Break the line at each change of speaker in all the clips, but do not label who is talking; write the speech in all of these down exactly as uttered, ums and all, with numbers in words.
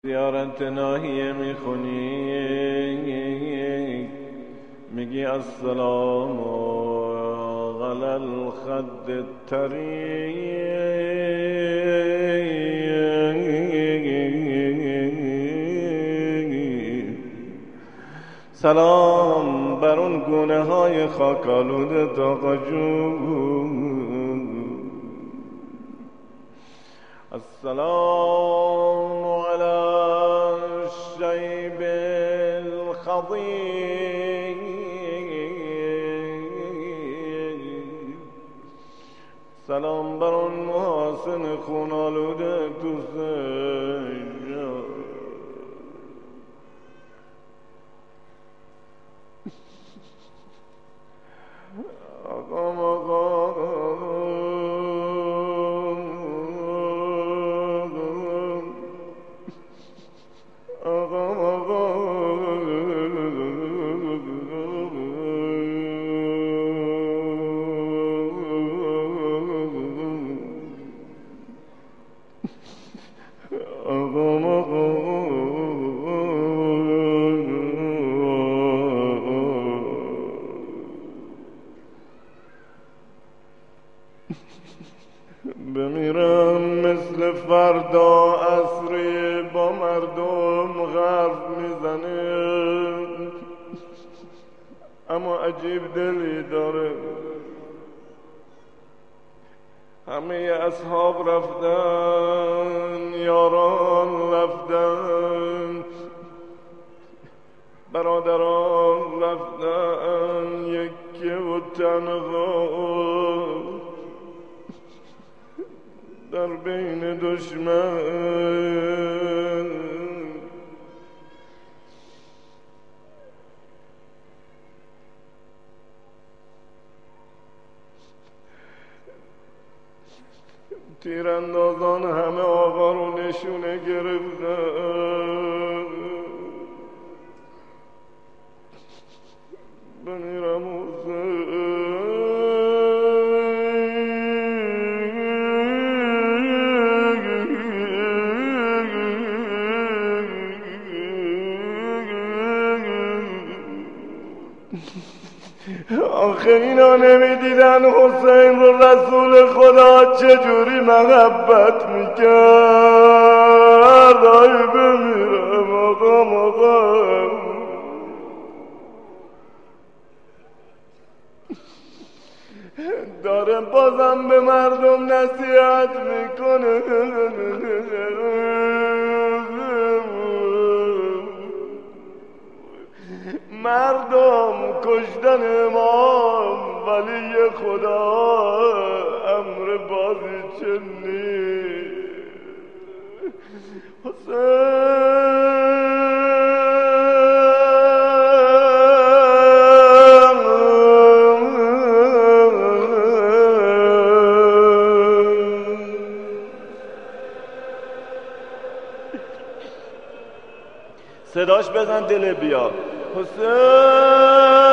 زیارت ناحیه میخونی میگی السلام علی الخد الطری، سلام بر اون گونه های خاکالود آقا جون. السلام علی الشیب الخضیر، سلام بر اون محاسن خونالود تو سجاد. آقا آقا بمیرم مثل فردا عصری با مردم حرف میزنه، اما عجیب دلی داره. همه اصحاب رفتن، یاران رفتن، برادران رفتن، یکی و تنها در بین دشمن. تیراندازان همه آقا رو نشونه گرفتن. بمیرم حسین، آخه اینا نمیدیدن حسین رو رسول خدا چجوری محبت میکرد. آی بمیرم آقا آقا. داره بازم به مردم نصیحت میکنه. مردم کشتن امام ولی خدا امر بازی چنی. حسین صداش بزن دل بیا. حسین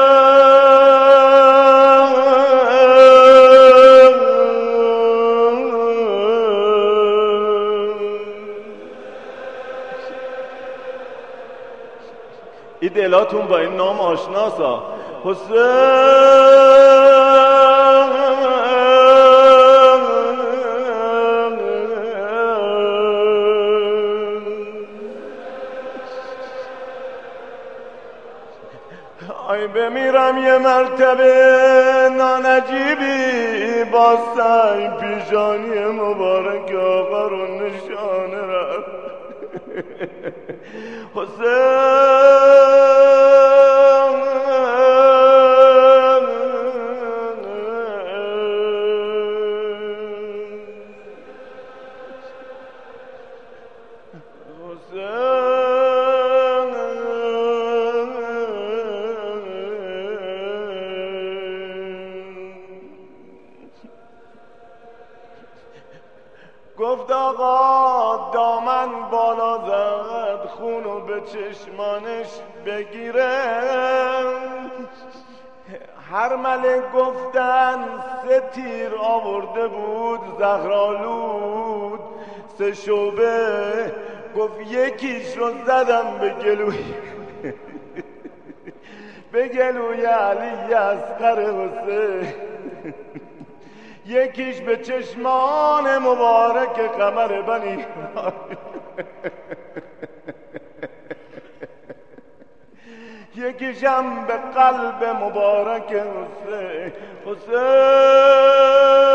این دلاتون با این نام آشناسا. حسین ای بمیرم یه مرتبه نانجیبی با سعی پیشانی مبارک آقا رو نشانه رفت. حسین گفت آقا دامن بالا زد خونو به چشمانش بگیره. هر ملک گفتن سه تیر آورده بود زهرآلود، سه شعبه گفت یکیش رو زدم به گلوی به گلوی علی اصغر حسین، یکیش به چشمان مبارک قمر بنی یکیشم به قلب مبارک حسین حسین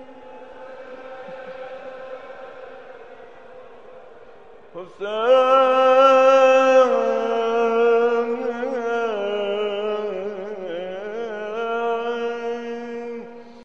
حسین